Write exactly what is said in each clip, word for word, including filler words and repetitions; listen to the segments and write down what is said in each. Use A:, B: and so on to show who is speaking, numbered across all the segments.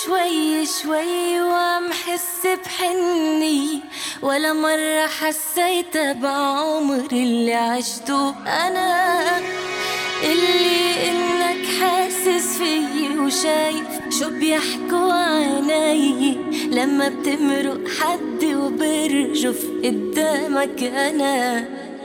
A: شوي شوي وعم حس بحني، ولا مرة حسيت بعمر اللي عشته أنا. اللي إنك حاسس فيي وشايف شو بيحكوا عيني لما بتمرق حد وبرجف قدامك أنا.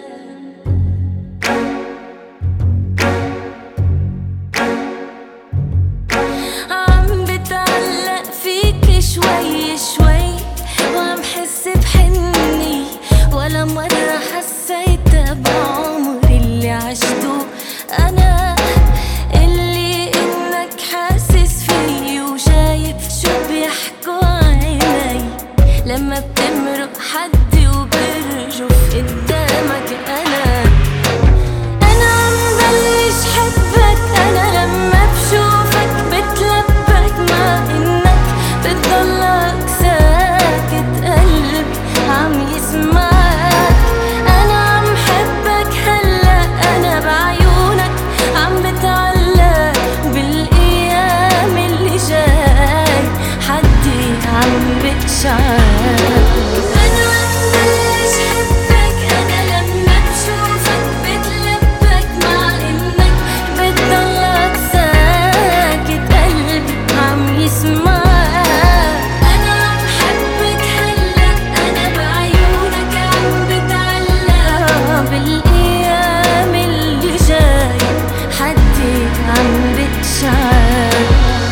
A: عم بتعلق فيك شوي شوي وعم حس بحني، ولا مرة حسيت بعمر اللي عشته أنا. اللي إنك حاسس فيي وشايف شو بيحكوا عيني لما بتمرق حد وبرجف قدامك أنا. أنا عم بلش حبك أنا لما بشوفك بتلبك، مع إنك بتضلك ساكت قلبي عم يسمعك. أنا عم حبك هلأ أنا بعيونك عم بتعلق، بالأيام اللي جاي حدي عم بتشعر. أنا عم بلش حبك أنا لما بشوفك بتلبك، مع إنك بتضلك ساكت قلبي عم يسمعك. أنا عم حبك هلأ أنا بعيونك عم بتعلق، بالأيام اللي جاي حدي عم بتشعر.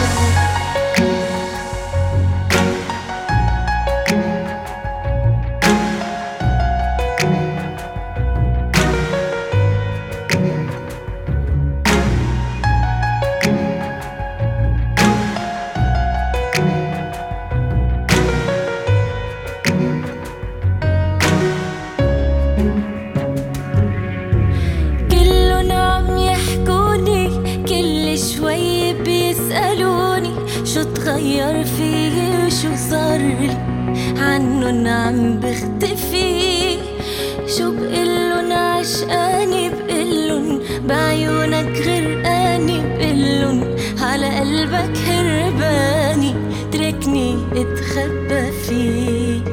A: كلن عم يحكوني كل شوي بيسألوني شو تغير فيي وشو صارلي، عنن عم بختفي. شو بقلن عشقاني بقلن بعيونك غرقاني، بقلن على قلبك هرباني تركني اتخبى فيه.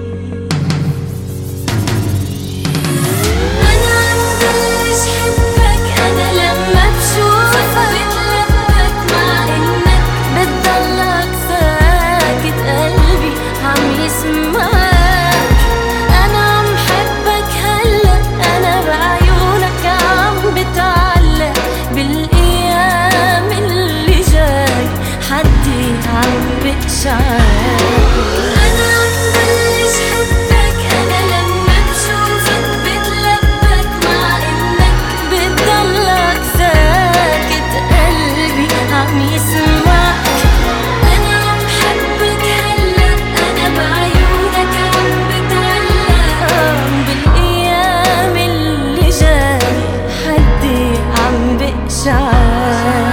A: أنا عم بلش حبك أنا لما بشوفك بتلبك، مع إنك بتضلك ساكت قلبي عم يسمعك. أنا عم حبك هلأ أنا بعيونك عم بتعلق، بالأيام اللي جاي حدي عم بتشعر. أنا عم بلش حبك أنا لما بشوفك بتلبك، مع إنك بتضلك ساكت قلبي عم يسمعك. أنا عم حبك هلأ أنا بعيونك عم بتعلق، بالأيام اللي جاي حدي عم بتشعر.